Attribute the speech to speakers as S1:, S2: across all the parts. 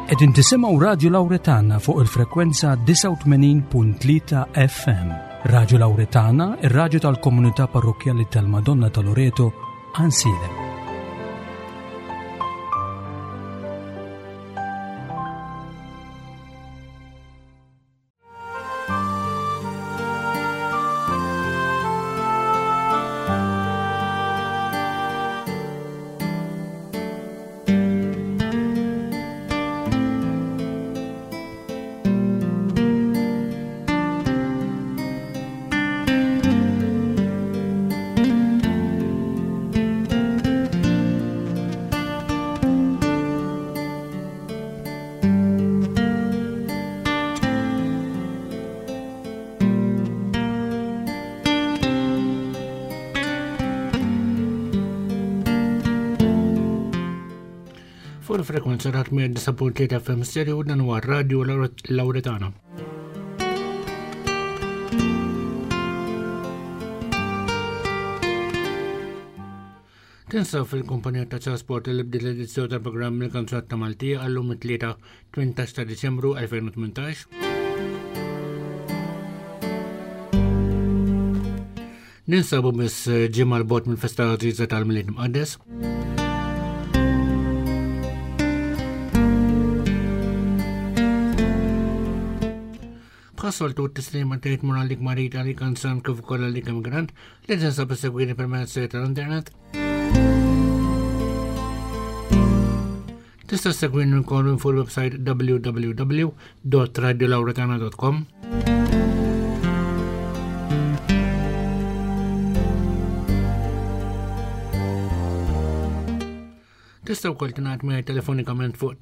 S1: Qegħdin tisimgħu Radio Lawretana fuq il-frekwenza 89.3 FM. Radio Lawretana, ir-radju tal-Komunità Parrokjali tal-Madonna ta' Loreto, Ansilem.
S2: Frekwenza rat mir disappuntiet FM stereo dan huwa Radio Lawretana. Tinsaw fil-kumpanija ta' trasport li bdiet l-edizzjoni tal-programm il-Kanzunat ta' Maltija għallum it-tlieta 18 ta' Diċembru 2018. Ninsabu biss ġimgħa l-bot mill-Festa Ġiża tal-Miliet Mqaddes. Bħassoltu t-tislima tgħid moralik marita li kansan kif ukoll għalik immigrant li tinsab issegwini permezz tal-internet. Tista' segwini wkoll fuq il-website www.radiolawretana.com. Tista' wkoll tingħad miegħi telefonikament fuq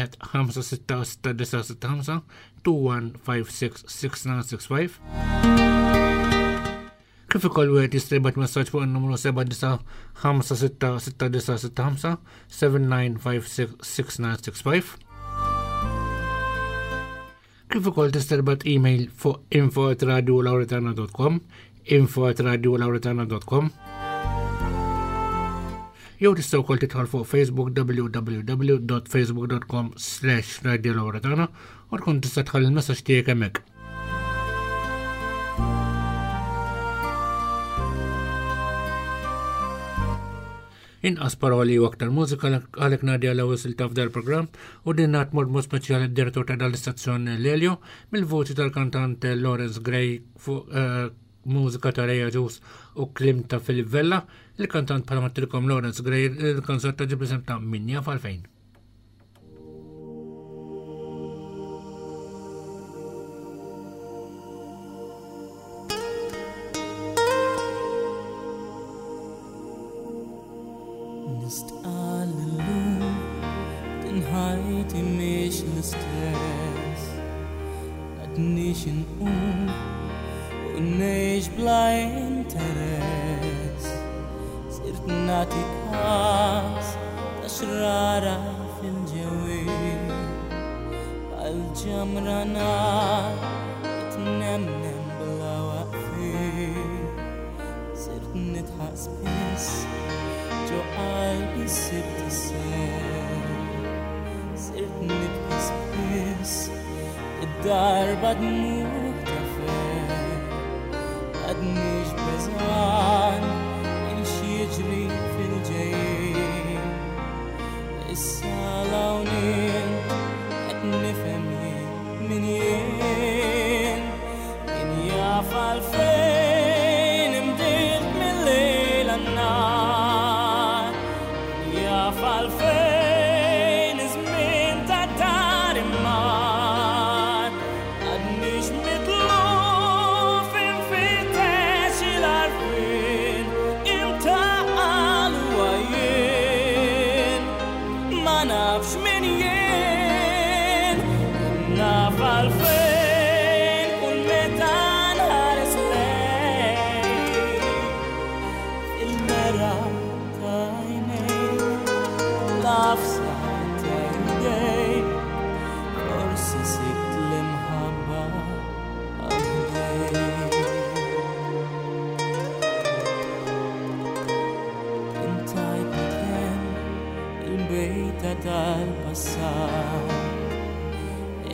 S2: 21-566-965 2156-6965. Kif ukoll wieħed jista' jibgħat messaġġ fuq in-numru 79-566-965 7956-6965. Kif ukoll tista' tibgħat email fuq info@radiolawretana.com info@radiolawretana.com. Jew tista' wkoll tidħol fuq Facebook www.facebook.com/Radio Lawretana u tkun tista' tħalli l-messaġġ tiegħek hemmhekk. Inqas paroli u aktar mużika għalhekk ngħaddi l-ewwel silta f'dal programm u din ngħid mod speċjali d-direttur ta' dal-istazzjon Lelio mill-voċi tal-kantant Lawrence Gray fuq mużika ta' Reja Ġus u klim ta' Filip Vella, il-kantant bħala mattilkom Lawrence Gray, il-kanzot ta' ġib ta' Minja f'Alfejn.
S3: Nistqal l-lum tinħajti miex l-istess għadnix inqum Unnex bla interess Sirt nati kas ta' xrara fil-ġewi Għal-ġamra nar Itnemnem bla waqfi Sirt nitħas bis ġo qalbi sibt isser Sirt nitħas bis id-darba dmur ta' fer Għadnix bezan Inx jiġri fil-ġejjin Issa lawnin Qed nifhem jien min jien Min jaf għalfejn imdiet mill-lejl għan-nar Min jaf għalfejn iż-żmien ta' dar immar Għadnix mitluf infitex il-għarfien Imtaqal huwa jien Ma nafx min jien Naf għalfejn kull meta nħares lejn Fil-mera ta' għajnejn L-afsa ta' jdejn Forsi sibt l-imħabba għal-ħdejn Intajt nithem il-bejta tal-passat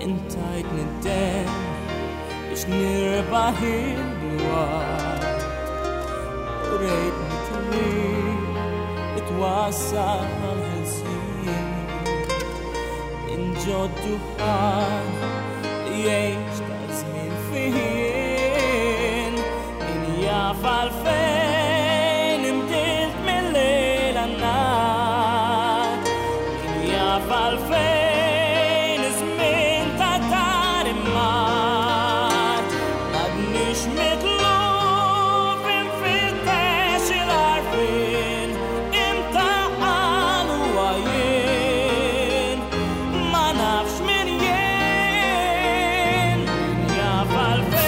S3: intajtni d-den biex nirbaħ il-wad u rejtni triq itwassal għal-ħelsin inġoddu ħan li jgħix ta' żmien fien min jaf għalfejn imdilt mill-lejl għan-nar min jaf għalfejn iż-żmien ta' dar immar m'għadniex mitlub infittex il-għarfien imtaqal huwa jien ma nafx min jien min jaf għalfejn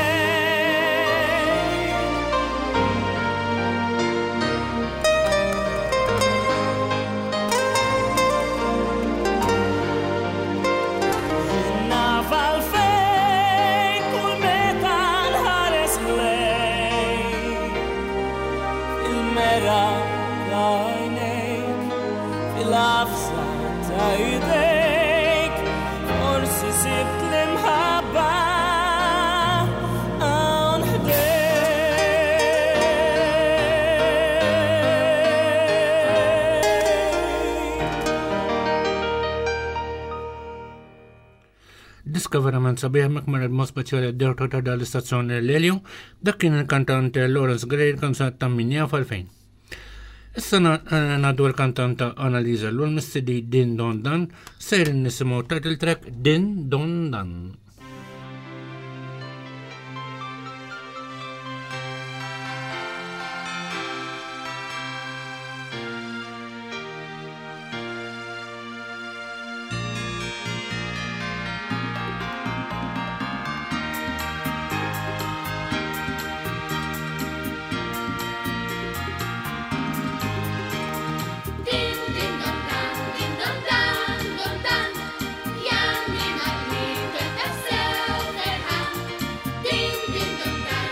S3: naf għalfejn kull meta nħares lejk il-mera ta' għajnejk fil-qafsa ta' jdejk forsi sibt l-imħabba hawn ħdejk.
S2: Diska verament sabiħ mek mar il-mod speċjali d-dirtu ta' dal-istazzjon l-Elio, dak kien il-kantant Lawrence Gray, il-kanzat ta' min jaf għalfejn. Issa naddu l-kantanta Annalisa l-mistidi Din Don Dan, sejrin nisimaw title track Din Don Dan.
S4: Din din don dan, din don dan, Janni Magni tenta sewterħan. Din din don dan,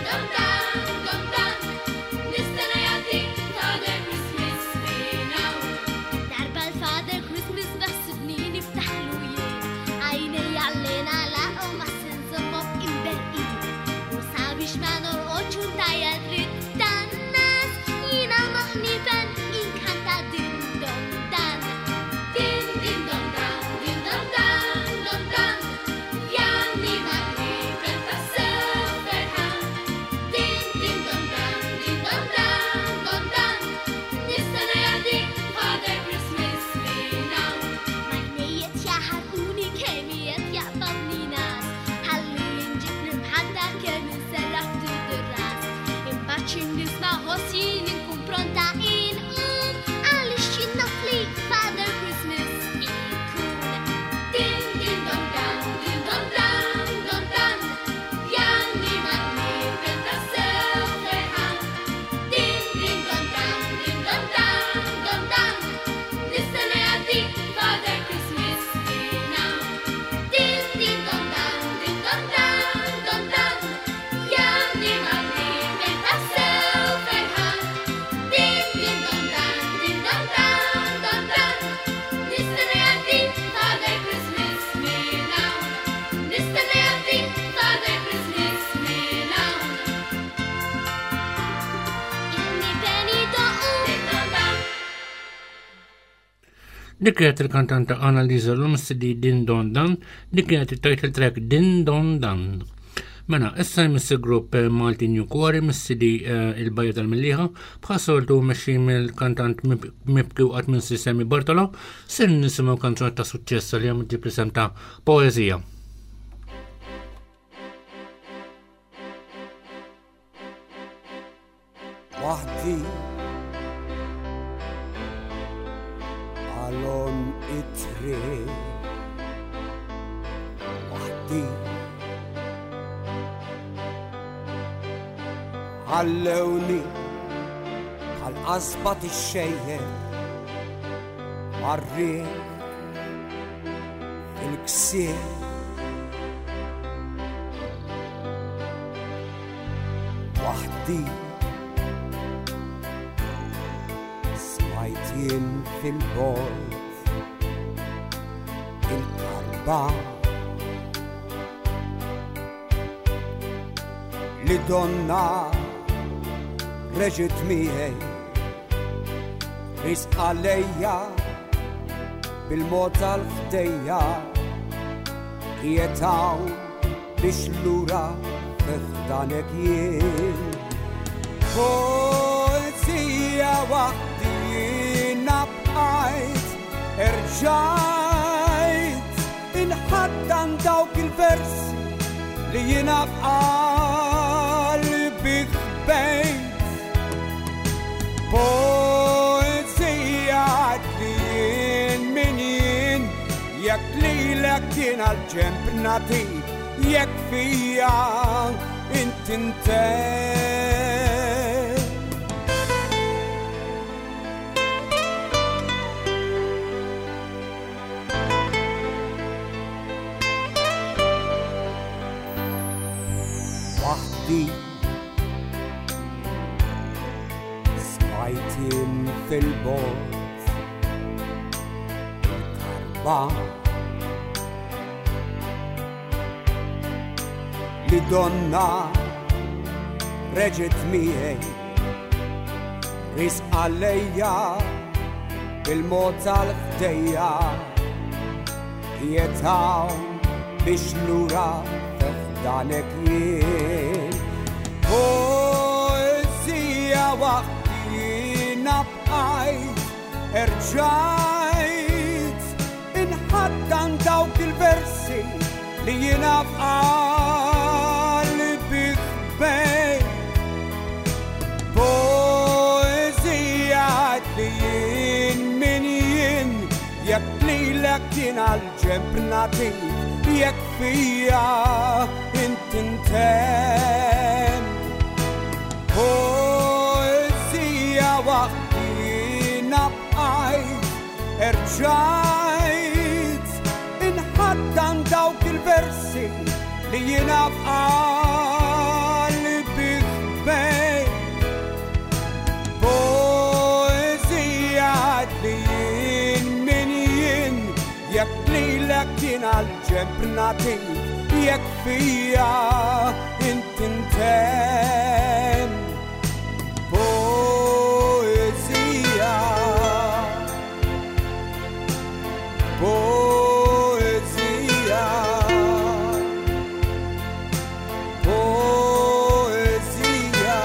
S4: nistana jagħti Father Christmas finaw. Darba l-Father Christmas bassibni niftaħlu jien, għajnej għallina laqgħu ma' sinżommu imberqin. U sabiex ma norqodx untajja dritt tan-nas, jiena maħnifen inkanta din don dan. Din din don dan, Janni Magni tenta sewterħan. Din din don dan, nistana jagħti Father Christmas finaw. Majnijiet jaħarquni kemm jiet jaqbadni nas, ħalli jinġib l-imħadda kemm inserraħ ftit ir-ras. Imbagħad nisma' ħossien inkun pronta inqum għaliex jien naf li Father Christmas ikun. Din din don dan, Janni Magni tenta sewterħan. Din din don dan, nistana jagħti Father Christmas finaw. Din din don dan, Janni Magni tenta sewterħan. Din din don dan, nistana jagħti Father Christmas finaw. Nistana jagħti Father Christmas finaw. Inni benito din don dan.
S2: Dik kienet il-kantanta Annalisa l-mistidi Din Don Dan, dik kienet il-title track Din Don Dan. Mena, issa jmissi grupp Malti New Quarry, mistidi il-bajja tal-milliħa, bħasoltu meċi mill-kantant mibtu għat minn Semi Bartolo, sin nisimaw kanzun ta' suċċessa li għamil ġibrisem ta' poezija.
S5: Waħdi għalhom it-triq waħdi ħallewni għal-qasba tixxejjer għar-riħ il-ksier waħdi smajt jien fil-bord il-karba li donna reġit miegħi risq għalejja bil-mod tal-ħdejja jietaw biex lura f'danek jien poezija waħdi jiena bqajt erġajt inħaddan dawk il-versi li jiena bqalbi ħbejt poezija li jien min jien jekk lilek jien għal-ġemp natik jekk fija inti ntej waħdi smajtin fil-bot il-karba li donna reġit miegħi risq għalejja bil-mod tal-ħdejja jietaw biex lura f'danek jien poezija waħdi jiena bqajt erġajt inħaddan dawk il-versi li jiena bqalbi ħbejt poezija li jien min jien jekk lilek jien għal-ġemp natik jekk fija inti ntem poezija waħdi jiena bqajt erġajt inħaddan dawk il-versi li jiena bqalbi ħbejt poezija li jien min jien jekk lilek jien għal-ġemp natik jekk fija inti ntem poezija poezija poezija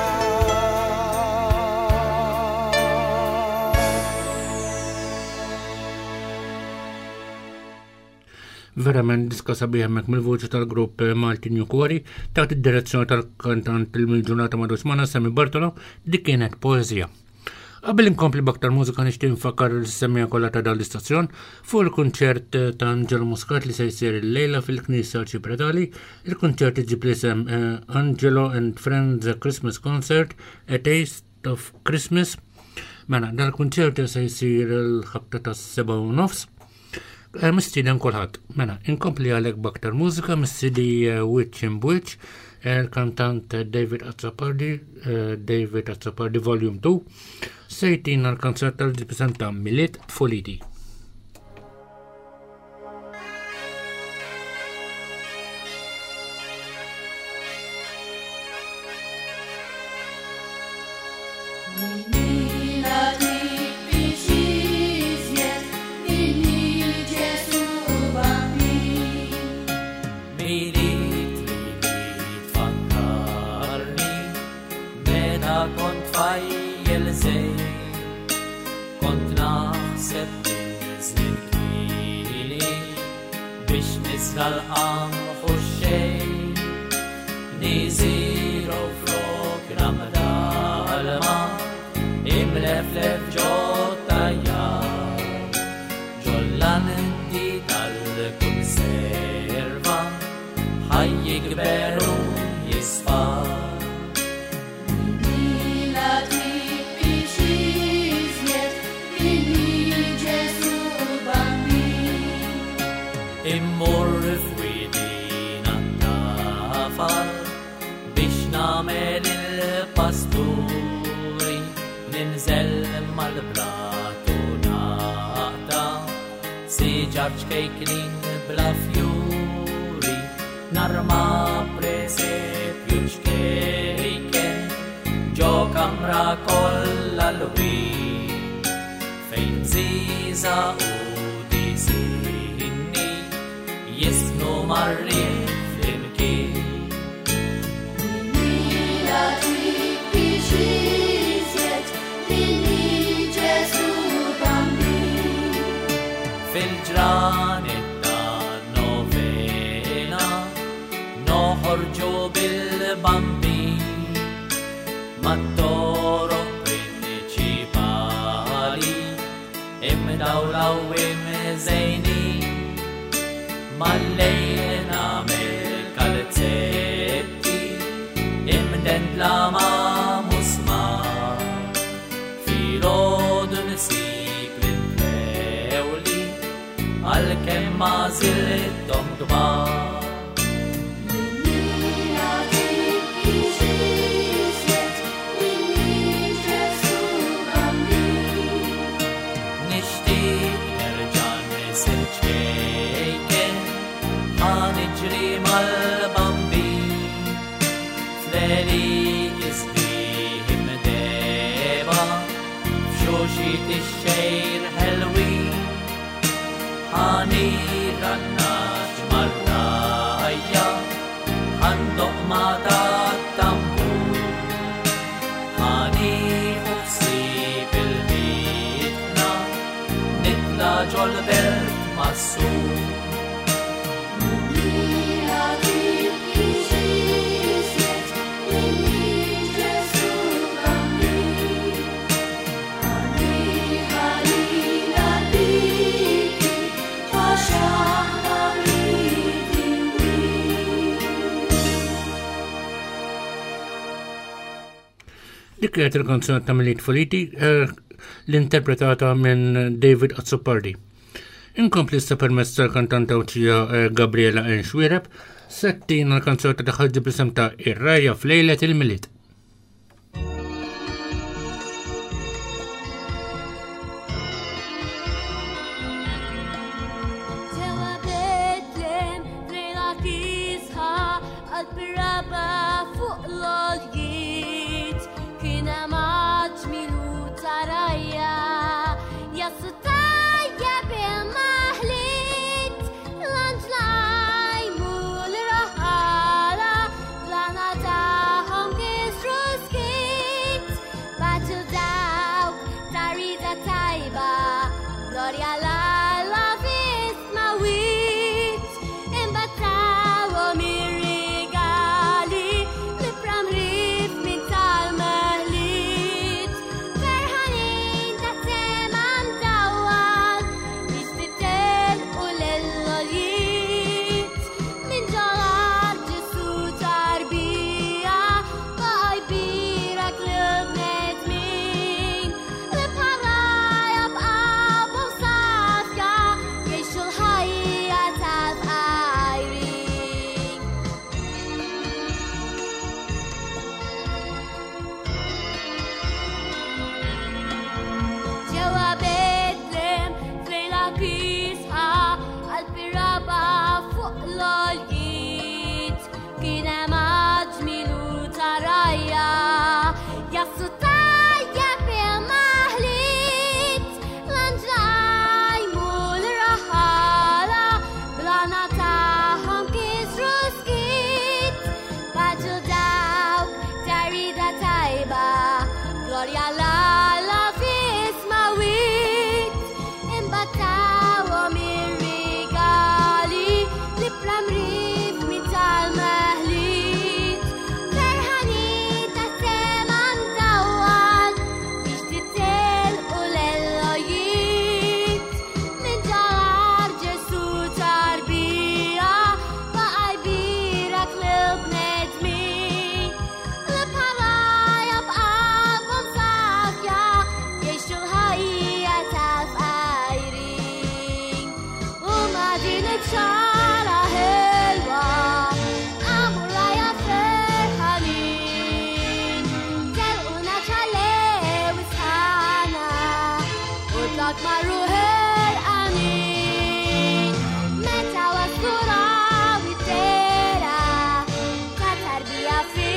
S2: Verament diska sabiħ hemmhekk mill-voċi tal-grupp Malti New Quarry taħt id-direzzjoni tal-kantant il-ġurnata Madusmana Sammy Bartolo dik kienet poeżija. Qabel inkompli b'aktar mużika nixtieq nfakkar l-semmija kollha ta' dal-istazzjon fuq il-kunċert ta' Angelo Muscat li se jsir il-lejla fil-Knisja Ċipretali. Il-kunċert iġib l-isem Angelo and Friends Christmas Concert, A Taste of Christmas. Mela, dal-kunċert se jsir il-ħabta tas-7:30. Mistiden kulħadd. Mela, inkompli għalek b'aktar mużika mis-CD Witch in Witch, il-kantant David Azzopardi Volume 2, sejtina l-kanzat tal-ġibisan ta' Miliet Folidi.
S3: Tal-qam fuxxej Niziro frok ramdalma Imleflef ġottajja Ġollan inti tal-konserva Ħajji gberu jisfa Immur f'widina tafal biex namel il-pasturi ninżel mal-bratu naqta siġarġ kejklin bla fjuri narma presepi juċkejken ġo kamra kolla l-wi fejn ziza u disinni jisnu marri flimkien.
S4: Mila trik biex jizjet minni Ġesu bambin.
S3: Fil-ġranet ta' novena noħorġu bil-bambin mat-toro prinċipali imdawlaw imżejni mal-lejl nagħmel kalzetti imdendla ma' musmar filgħodu nsib l-implewli għal-kemm ma' żilthom kbar. Mal-bambin fleli jisbih imdeba f'xuxit ix-xejr ħelwin ħani rannaġ marrajja ħandoq ma tat-tambur ħani ħussib il-bitna nitla ġol-belt massur.
S2: Dik kienet il-kanzun ta' Milit Foliti l-interpretata minn David Azzopardi. Inkompli sta permezz tal-kantanta uċija Gabriela Enxwireb settina l-kanzun ta' daħħalġi b'isem ta' Ir-Rajja f'lejlet il-Milit.
S4: Meta wasura witera, tatar biya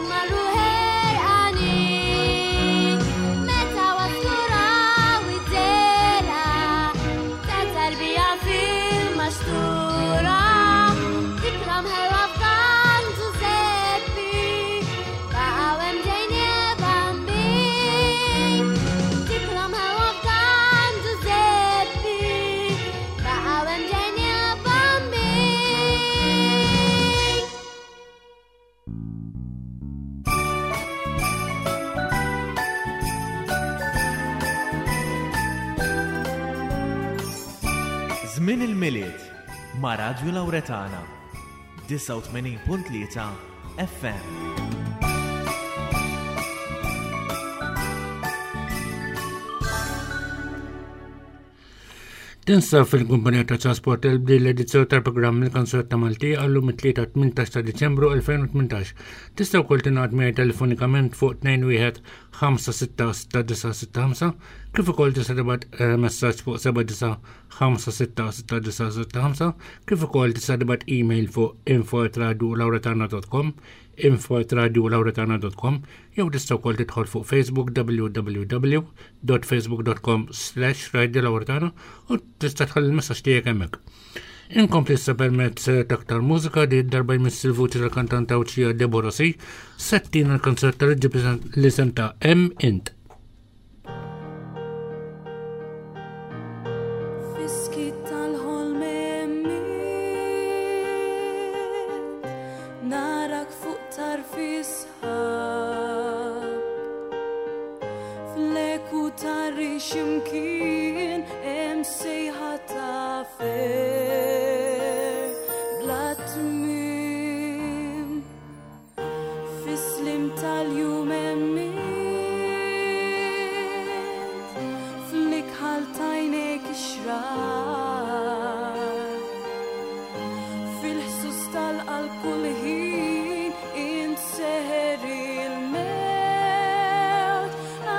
S6: Żmien il-miliet ma' Radju Lawretana 89.3 FM.
S2: Tinsa fil-kumpanija ta' trasport il-bdi l-edizzjoni tal-programm il-Kanzunetta ta' Malti għallu mit-3-18 ta' Diċembru 2018. Tista' wkoll tingħad miegħi telefonikament fuq 2-1-5-6-6-9-6-5 kif ukoll tista' tibgħat messaġġ fuq 7-9-5-6-6-9-6-5 kif ukoll tista' tibgħat email fuq info@radiolawretana.com info@radiolawretana.com jew tista' wkoll tidħol fuq Facebook www.facebook.com/radiolawretana u tista' tħalli l-messaġġ tiegħek hemmhekk. Inkompli issa permezz taktar mużika di darba jmiss il-vuċi tal-kantanta Uċija Deborah C. settina l-konzert tal-ġib li senta Int.
S7: Ximkien sejħa ta' fer bla tmiem fis-slim tal-jum emmint fl-ikħal tajnek ixrar fil-ħsus tal-qalb kull ħin inseħer il-mewt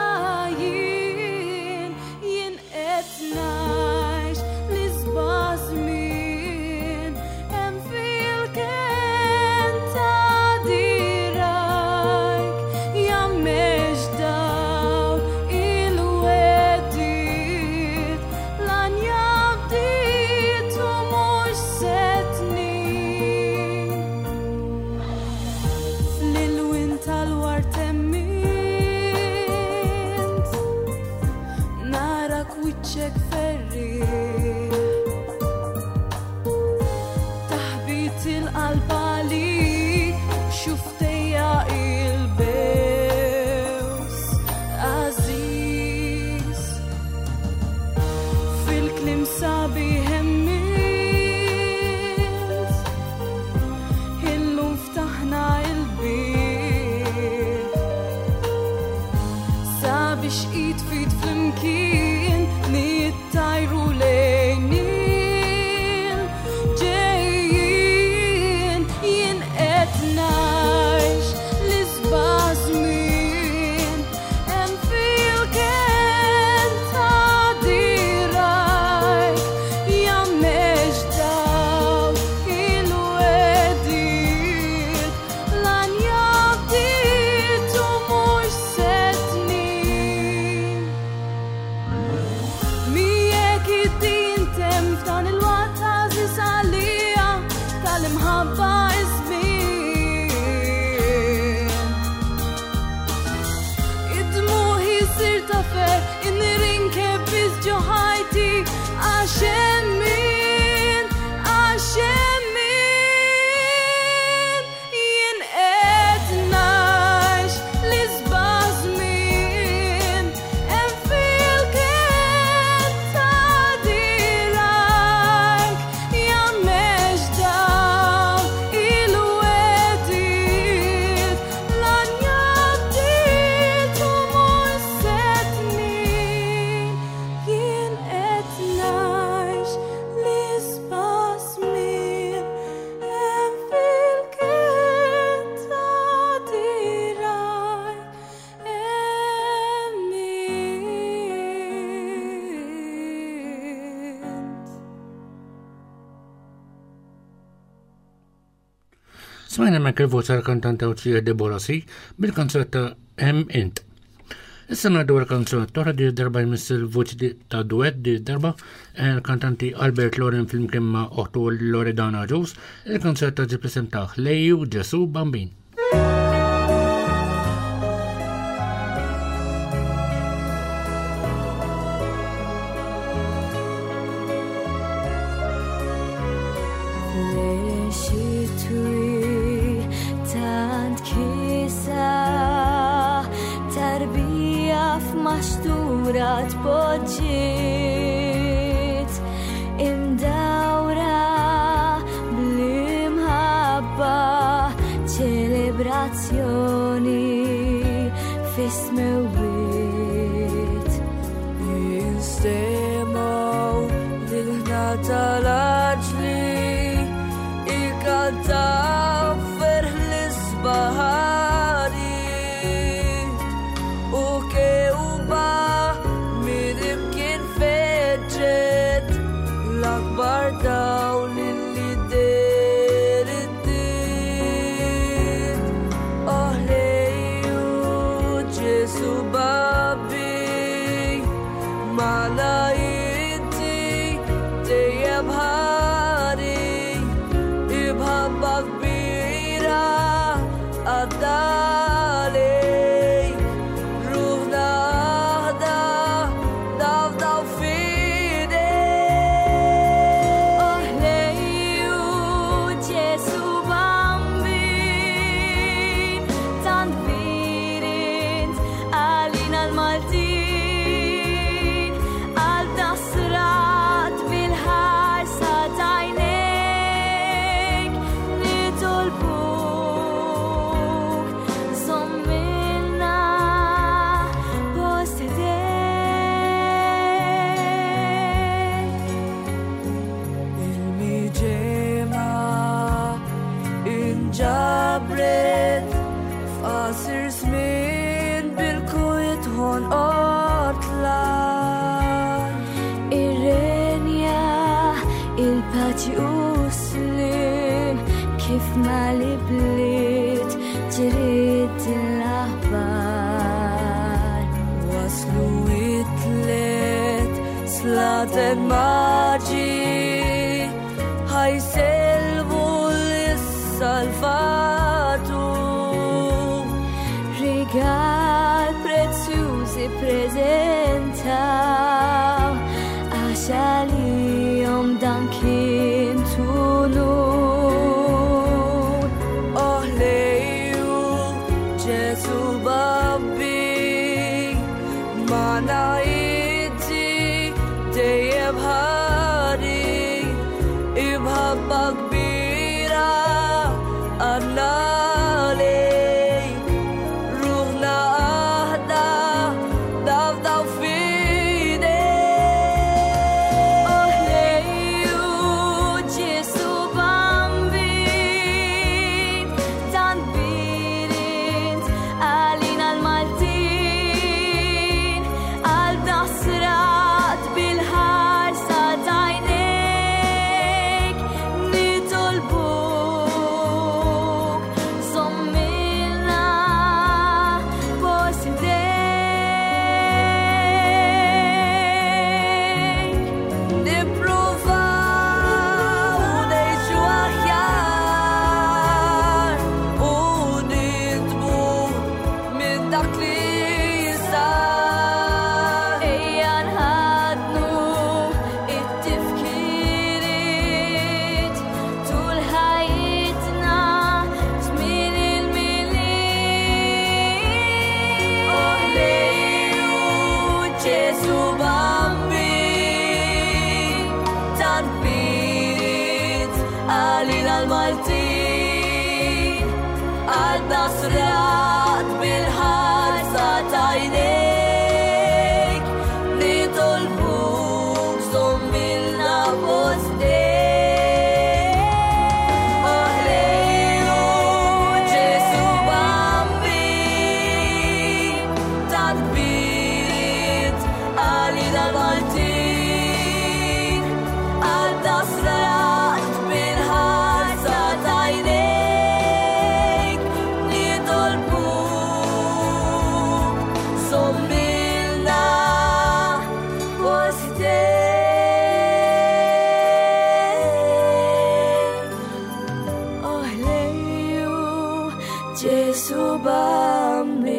S7: nice, Liz Basmin, and feel kenta dirajk, jammex daw il-wedit, lan jabdit u mux setnin. Fl-ilwin tal-wartemmint, narak wiċċek taħbit il-qalb għalik xuftejja il-bews Aziz fil-klim sabi hemmint illum ftaħna il-bib sabi xqid fit flimkien nittajru lejni nice
S2: Smajna mek il-voċ tal-kantanta u ċija Deborah C. bil-kanzetta M. Int. Issa ngħaddu l-kanzuna toħra di darba jmiss il-voċi ta' duet di darba il-kantanti Albert Loren flimkien ma' Otto Loredana Ġus, il-kanzuna ġib l-isem ta' Lejju Ġesu Bambin.
S7: Masturat poġġiet imdawra bl-imħabba ċelebrazzjoni fis-smewwiet jinstemaw lil-ħna tal-aġli ikkantaw ferħ l-isbaħari u l-akbar dawn li der id-din oh Lejju Ġesu Babbi mala inti dejjem ħari ibħabba kbira għaddalejk ruħna aħda daw kif ma li bliet ġrid l-aħbar waslu it-tlet slaten maġi ħajselvu l-salvatu rigal prezzjużi prezentaw għax għalihom dan kien tunu dejjem ħari ibħabba kbira Gesù bambino.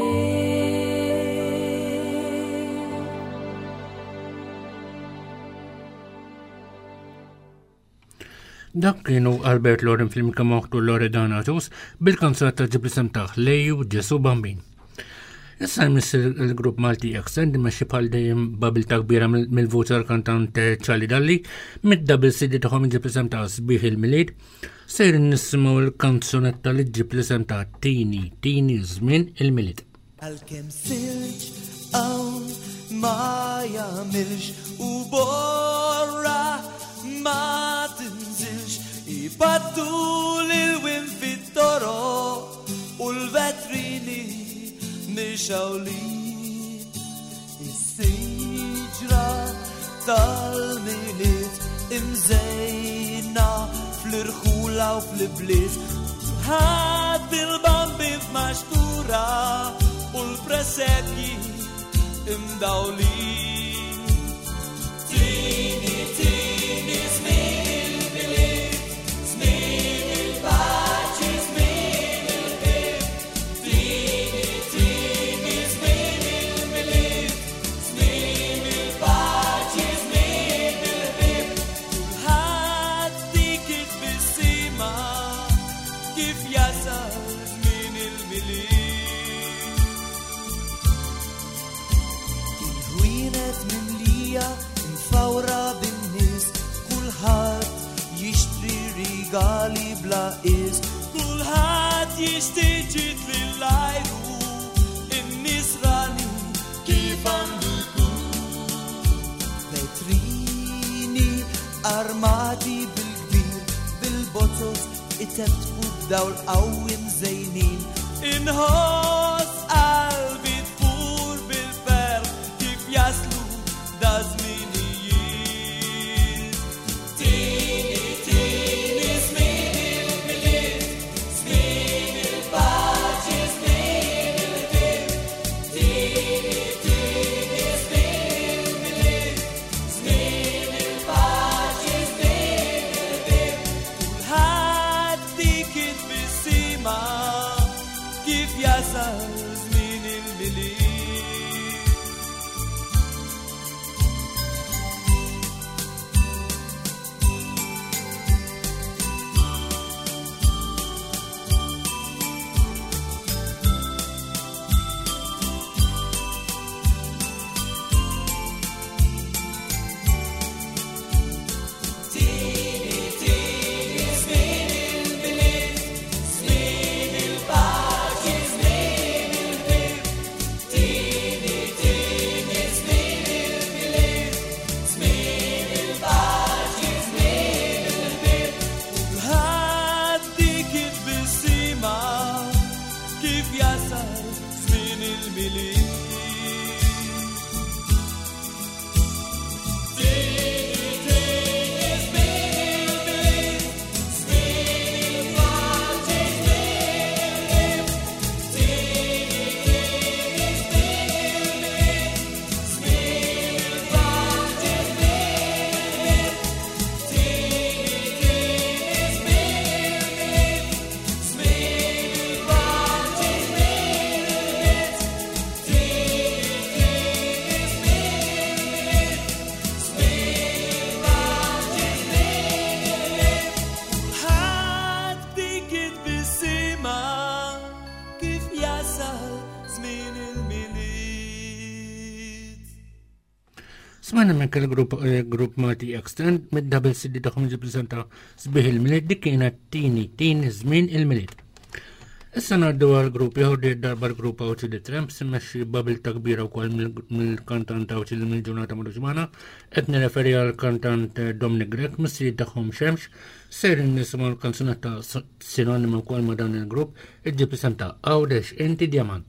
S2: Dak kienu Albert Loren fil-mika moħtu Loredana Ġus bil-kanzat ta' ġiblisem taħ Lejju Ġesu Bambin. Issa jmiss il-grupp Malti Extend imexxi bħal dejjem babilta kbira mill-vuċa tal-kantant Ċali Dalli mid-double CD tagħhom ġiblisem ta' Sbieħ il-Milied. Sejr nisimgħu l-kanzunetta li ġiblisem ta' Tini żmien il-Milied.
S8: Għal-kem silġ hawn ma jagħmilx u borra ma tinżilx ibaddu lil-win fit-toro u l-vetrini mixawlin is-sejġra tal-milied imżejna fl-irħula u fl-ibliet ħadd il-bambin f'maxtura u l-presedji imdawlin Tini żmien il-milied, żmien il-paċi, żmien il-ħbieb. Tini żmien il-milied, żmien il-paċi, żmien il-ħbieb. Kulħadd dik it-bissima kif jasal żmien il-milied. Il-ħwienet mimlija mfawra bin-nies kulħadd jixtri rigali bla qis kulħadd jixtieġ lill-ajru in-nies rani kif għandu jkun vetrini armati bil-kbir bil-botos iteffu b'dawl qawwim żejnin inħoss qalbi tfur bil-ferħ kif jaslu da żminijiet Tini żmien il-milied, żmien il-paċi, żmien il-ħbieb. Tini żmien il-milied, żmien il-paċi, żmien il-ħbieb. Kulħadd dik it-bissima kif jasal żmien il-milied.
S2: Smajna minn il-grupp Malti Extend mid-double CD tagħhom ġippreżenta Sbieħ il-Milied dik kienet Tini żmien il-Milied. Issa ngħaddu għall-grupp ieħor li darba l-grupp Awċili Tramps immexxi babilta kbira wkoll mill-kantant Awċili mill-ġurnata mal-ġimgħa qed nirreferi għall-kantant Dominic Grek mis-CD tagħhom Xemx sejrin nisimgħu l-kanzunetta sinonima wkoll ma' dan il-grupp iġġippreżenta Għawdex Inti Djamant.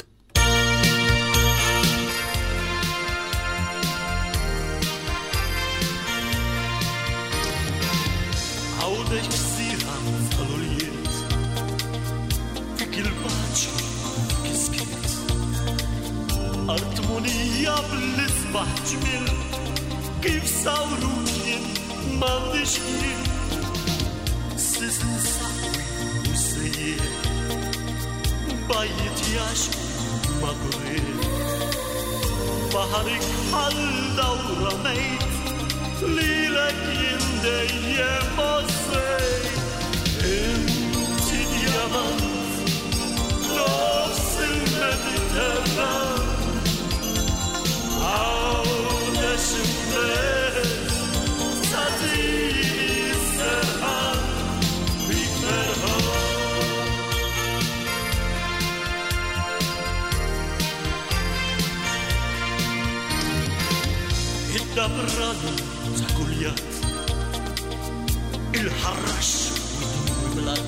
S9: Għawdex ksira tal-ulijiet dik il-paċi kiskiet armonija bl-isbaħ ġmil kif sawru jien m'għandix jien sis nisaqwi u sejjer مشياش مقرين بحرك حلة ورميت ليلك يندي مصيت انت ديامانت نفس المديتران عودة شمال تعطيني السرحان بفرحان الدبران تاكليات الحرش والبلاد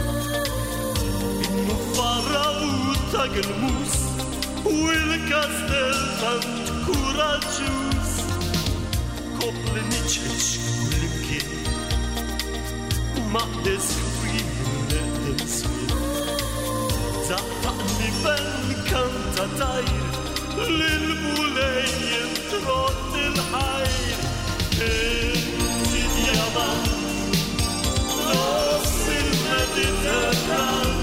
S9: النفارة وتاقلموس والكاستل تانت كوراجوس كوبل نيتشيش والمكين ما دسكوي من الدنسوين زعطعني بان كانت تاير للمولين ترد الحير انت ديامانت نص المديتران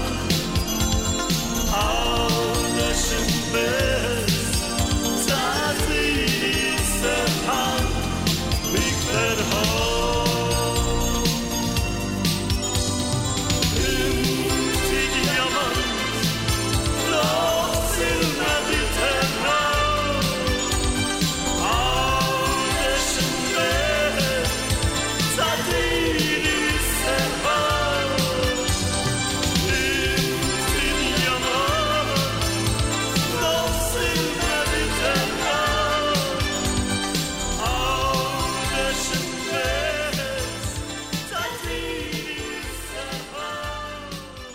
S9: عودة شمباز تعطيني السرحان بيك فرحان انت ديامانت نص المديتران عودة شمباز تعطيني السرحان انت ديامانت نص المديتران عودة شمباز تعطيني السرحان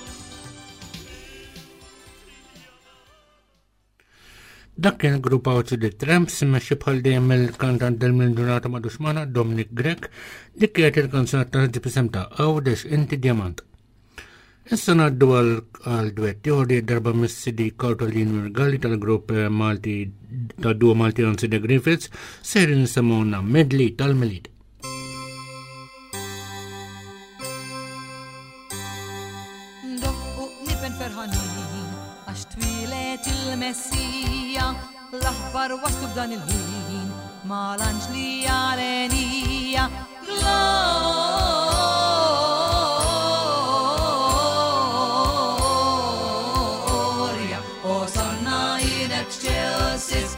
S2: Dak kien grupp Out the Tramps meċi bħal dejjem il-kantant del-Mildunata Maduxmana Dominic Grek dik kienet il-kanzunat tal-ġibisem ta' Għawdex Inti Diamant. Issa ngħaddu għal duett ieħor li darba mis-CD Cartolin Mirgalli tal-grupp Malti tad-duo Malti Anzi The Griffiths sejrin nisimgħuna Medley tal-Melid.
S10: Doqqu nipen ferħanin għax twilet il-Messija l-aħbar waslu b'dan il-ħin ma l-anġli għalenija Gloria Hosanna in excelsis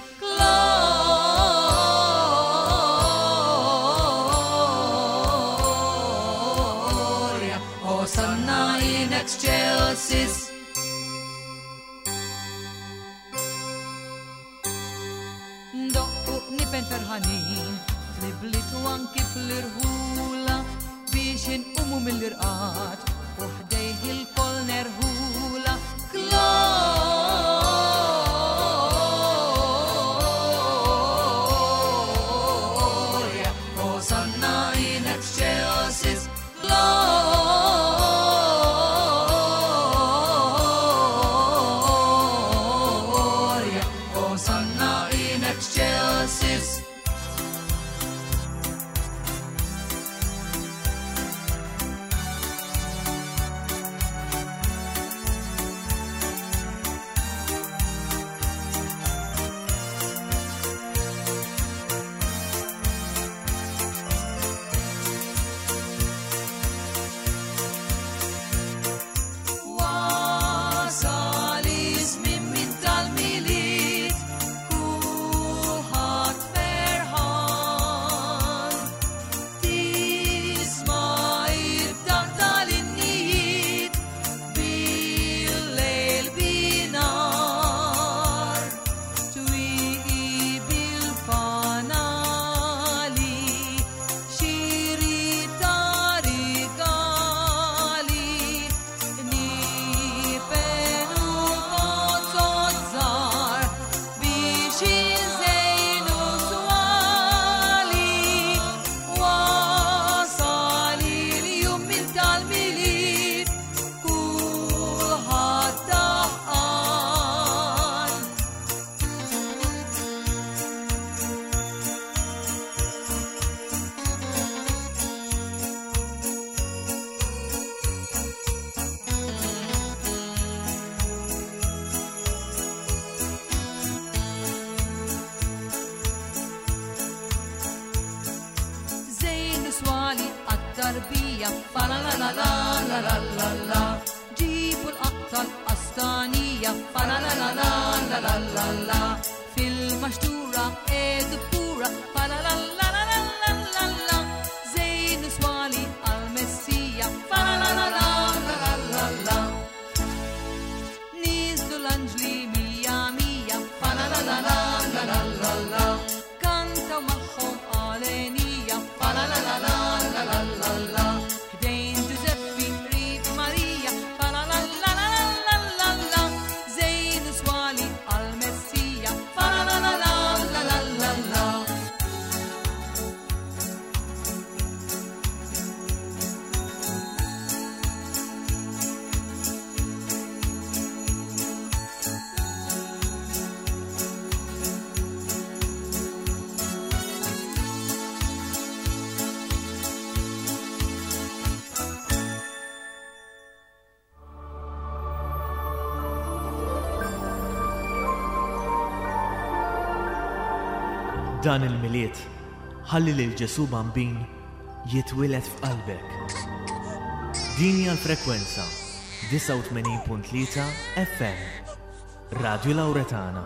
S10: Gloria Hosanna in excelsis Doqqu nipen ferħanin fl-bliet u anki fl-irħula biex inqumu mill-irqat u ħdejh il-kol nerħula Gloria Hosanna in excelsis Gloria Hosanna in excelsis mija fa la la la la la la la la fil-maxtura edu pura fa la la la la la la la la zejn swali għal-Messija fa la la la la la la la nizdu l-anġli mija mija fa la la la la la la la la kantaw maħħom għalenija fa la la la la la la la la ħdejn Giuseppi rib Marija fa la la la la la la la zejn swali għal-Messija fa la la la la la la la la
S6: Dan il-miliet ħalli lil Ġesu bambin jitwilet f'qalbek. Din hija l-frekwenza 89.3 FM Radio Lauretana.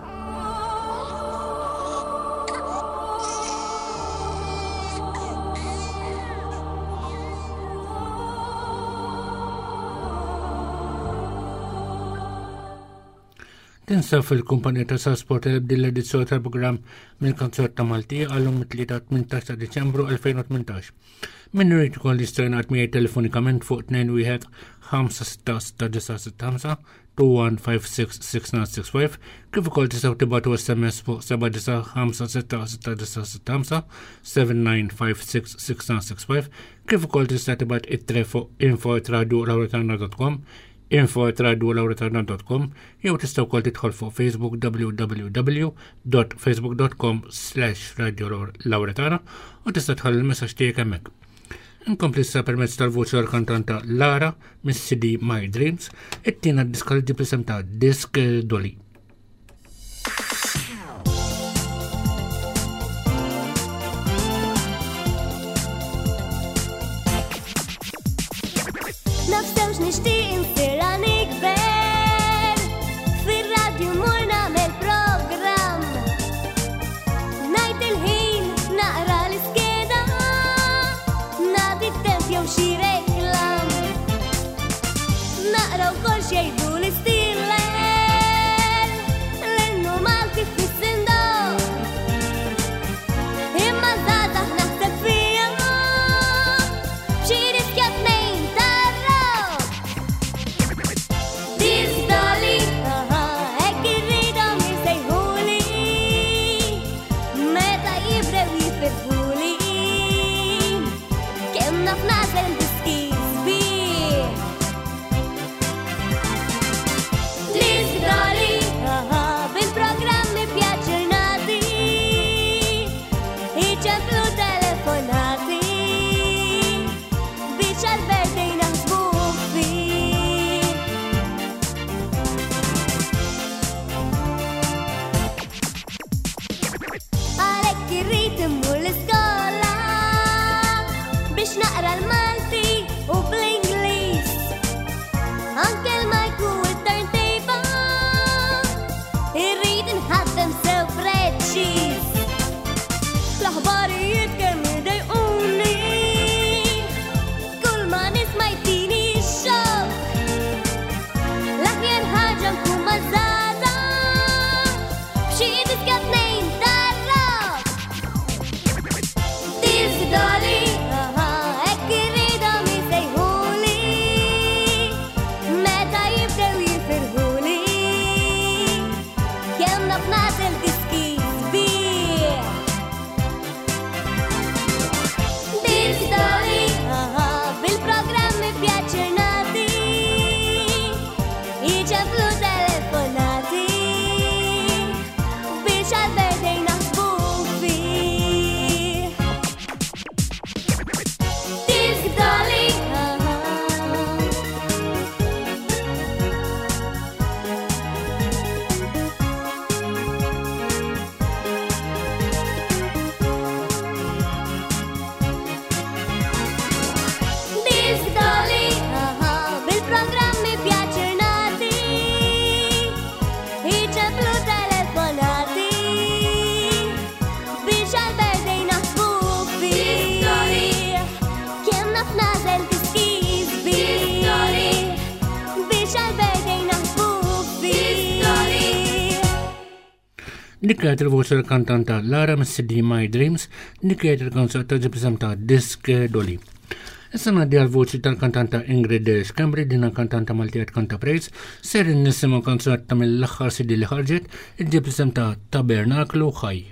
S2: Tinsab fil-kumpanija ta' Sasport tibdi l-edizzjoni tal-programm mill-Konzert ta' Malti għallum mit-3-18 ta' Deċembru 2018. Min rrid ikun jistgħinat miegħi telefonikament fuq 215-566-965 2156-6965 kif ukoll tistgħu tibgħatu SMS fuq 7956-965 7956-6965 kif ukoll tista' tibgħat ittre fuq info@radiolauretana.com info@radiolauretana.com jew tistgħu wkoll tidħol fuq Facebook www.facebook.com/radiolauretana u tista' tħalli l-messaġġ tiegħek hemmhekk. Inkompli issa permezz tal-voċi tal-kantanta Lara mis-CD My Dreams it-tiena d-diska li ġib ta' Disk Dolly.
S4: Nafstawx nixtieq insira nikber fir-radju mur nagħmel programm ngħid il-ħin naqra l-iskeda nagħti t-temp jew xi reklam naqra wkoll x'jgħidu l-istiller l-innu Malti fis-sindoq imma żgħażagħ naħseb fija b'xi riskja tnejn Disk Dolly, hekk irridhom jisejħuli meta jibdew jifirħuli kemm naf nażel diski sbieħ. Disk Dolly, bil-programmi pjaċirnati iċemplu telefonati biex għal-berdejn naħsbu fih. Għalhekk irrid immur l-iskola biex naqra l-Malti u bl-Ingliż. Anke l-majku u t-turntable irrid inħaddem sew preċiż. L-aħbarijiet kemm idejquni kull ma nisma' jtini x-xokk. L-aħjar ħaġa nkun mażżata b'xi diska tnejn tar-rock. Disk Dolly, hekk irridhom jisejħuli
S2: Dik kienet il-voċi tal-kantanta Lara mis-CD My Dreams, dik kienet il-konsert ta' ġibisem ta' Disk Dolly. Issa ngħaddi għal-voċi tal-kantanta Ingrid Schembri, dina kantanta Maltijiet kanta Praise, ser nisimgħu konsert ta' mill-aħħar CD li ħarġet, il-ġibisem ta' Tabernaklu Ħaj.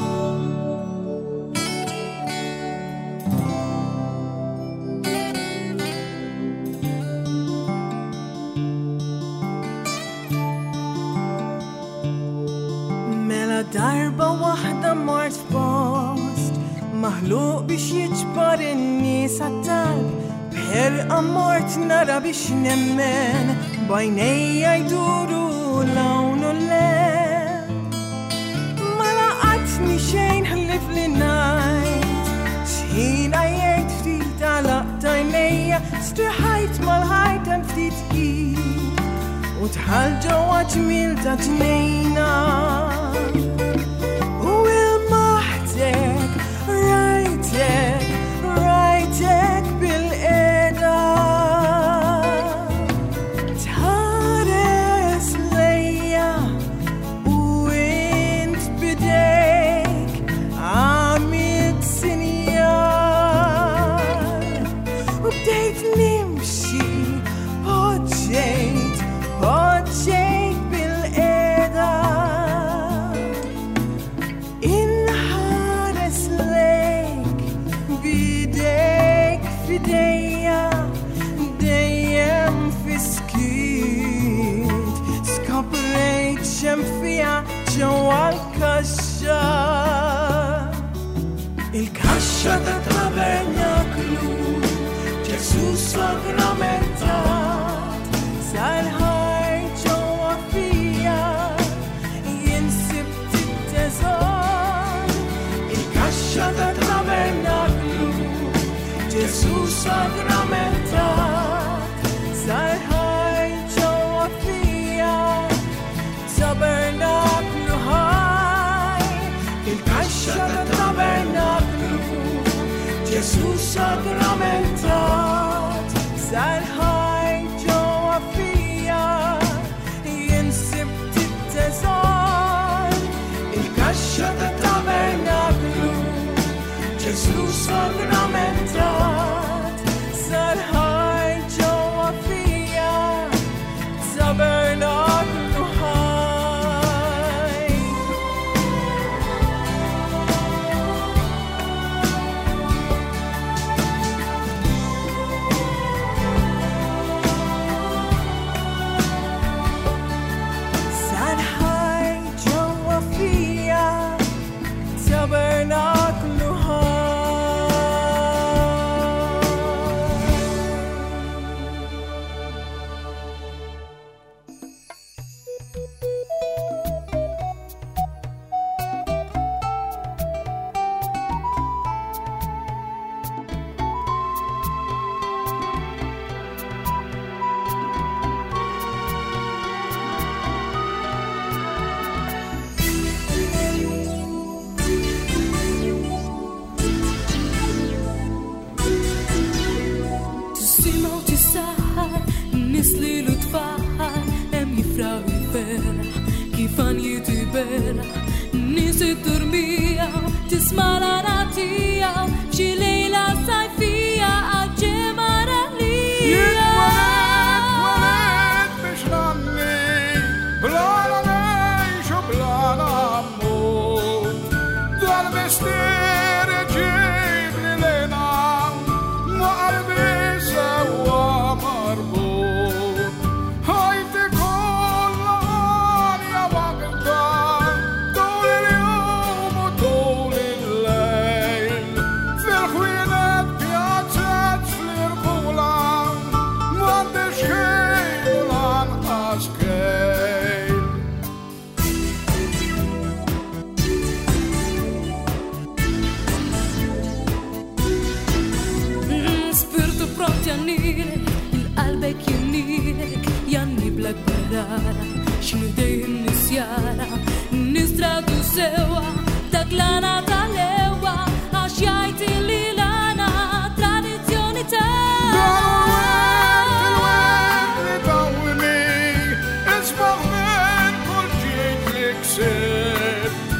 S11: Darba waħda mort f'post maħluq biex jiġbar in-nies għat-talb bħerqa mort nara biex nemmen bajnejja jduru lawnu l-lem ma laqatni xejn ħallif li ngħid xħina jgħid ftit għalaqta għajnejja striħajt mal-ħajta ftit ħin u tħall ġewwa ġmiel ta' ġnejna rajtek bil-qeda tħares lejja u int bidejk għamilt sinjar u bdejt nimxi poġġejt bil-qeda fidejja dejjem fiskit skoprejt xemfija ġewwa l-kaxxa il-kaxxa ta' tabernaklu Ġesu sagramentat sal-ħaj ġewwa fija jinsibt it-teżor il-kaxxa ta' tabernaklu Ġesu sagramentat sal-ħaj ġewwa fija tabernaklu ħaj il-kaxxa ta' tabernaklu Ġesu sagramentat sal-ħaj ġewwa fija jinsibt it-teżor il-kaxxa ta' tabernaklu Ġesu sagramentat sal-ħaj ġewwa fija tabernaklu ħaj. Sal-ħaj ġewwa fija tabernaklu
S5: It's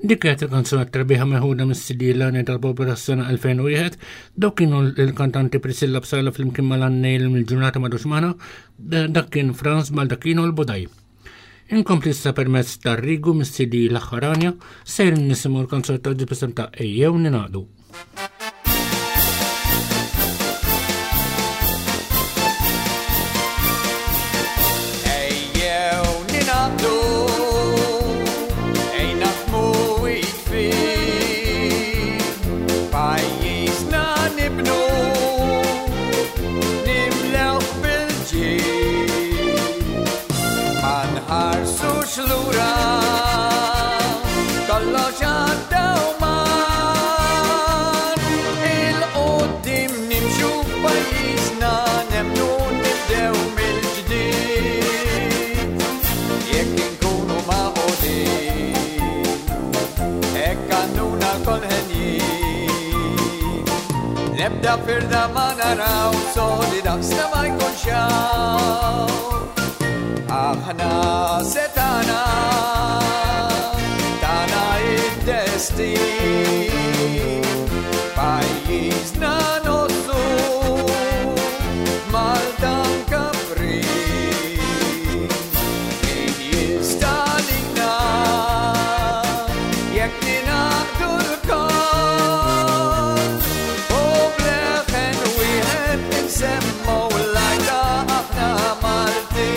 S2: Dik kienet il-kanzuna t-rebbieħa meħuda mis-CD l-għani tal-Popera s-sena 2001, dawk kienu il-kantanti Priscilla Bsala fl-imkien mal-Annejl mill-ġurnata madux maħna, dak kien Franz Baldacchino l-Budaj. Inkompli issa permezz tar-Rigu mis-CD l-aħħaranja, sejr nisimgħu l-kanzuna tal-ġibisem ta' Ejjew Ninaqdu.
S12: Nebda firda ma naraw, soli daqsna ma jkun xaw. Aħna setana, tana id-destin, pajjiżna nozzu, Malta nkabrin. Min jistalina, jekk ninaqdu l-kol, semmo lajta aħna Malti.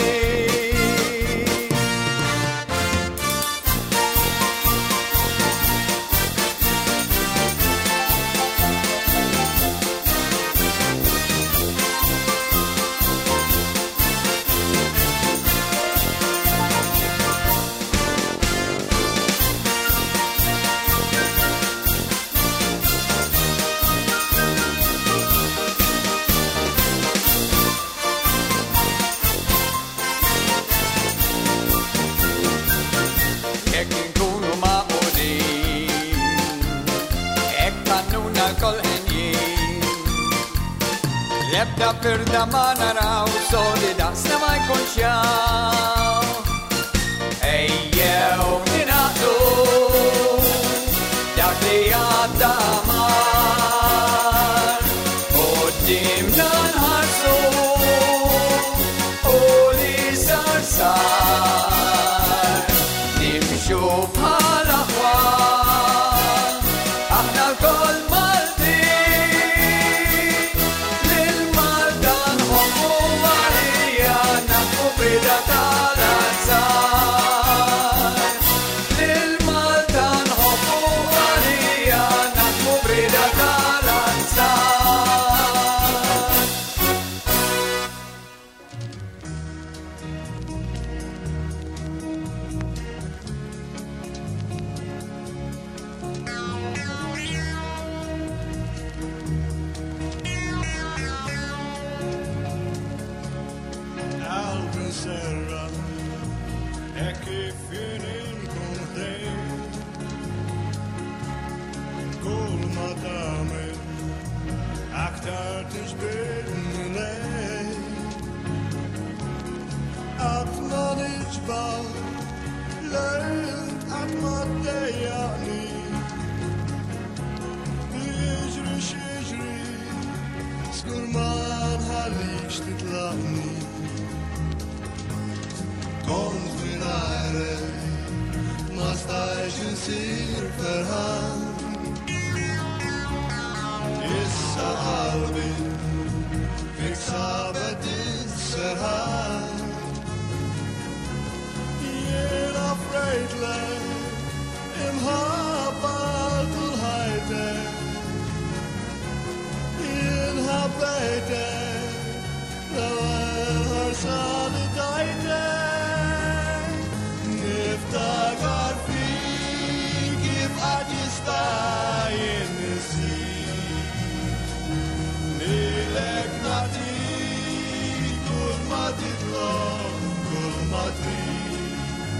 S12: Nebda firda ma naraw, soli daqsna ma jkun xaw. Ejjew ninaqdu, dak li għadda mar, qudiemna nħarsu, u li sar, nimxu bħala ħwan, aħna l-koll Malti. Brida tal-azzar, lil-Malta nħobbu għalija, naħmu brida tal-azzar.
S9: Serra e kif jien inkun ħdejn kull ma tagħmel aktar tixbidni lejn qatt ma niġbad lejn qatt ma ddejjaqni jiġri x'jiġri żgur ma nħallikx titlaqni. Kont minajrek, ma stajx nsir ferħan. Issa qalbi, fik sabet is-serħan. Jiena frejtlek, imħabba tul ħajtek. Jien ħabbejtek, l-ewwel ħarsa li tajtek. Niftakar fik kif qatt jista' jinnisik. Lilek nagħtik kull ma titlob, kull ma trid.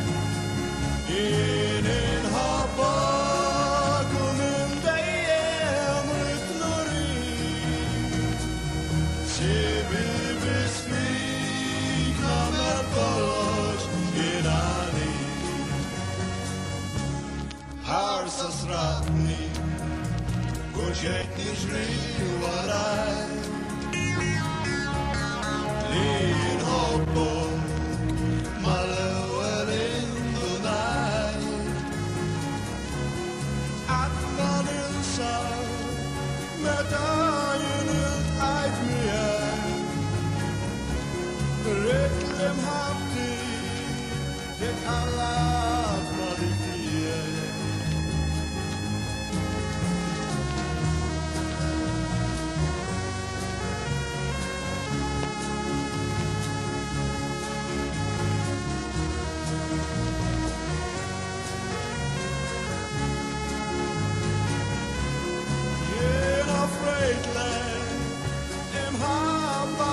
S9: Jien inħabbak u minn dejjem rid nurik. Sibi biss fik nagħmel kollox jien għalik. farsa sraqni u ġejt niġri waraj li nħobbu mal-ewwel indunaj għatma ninsa meta jien iltqajt miegħek rrit li mħabti titħallat ma' dik tiegħek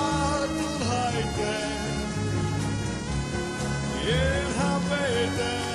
S9: Yeah.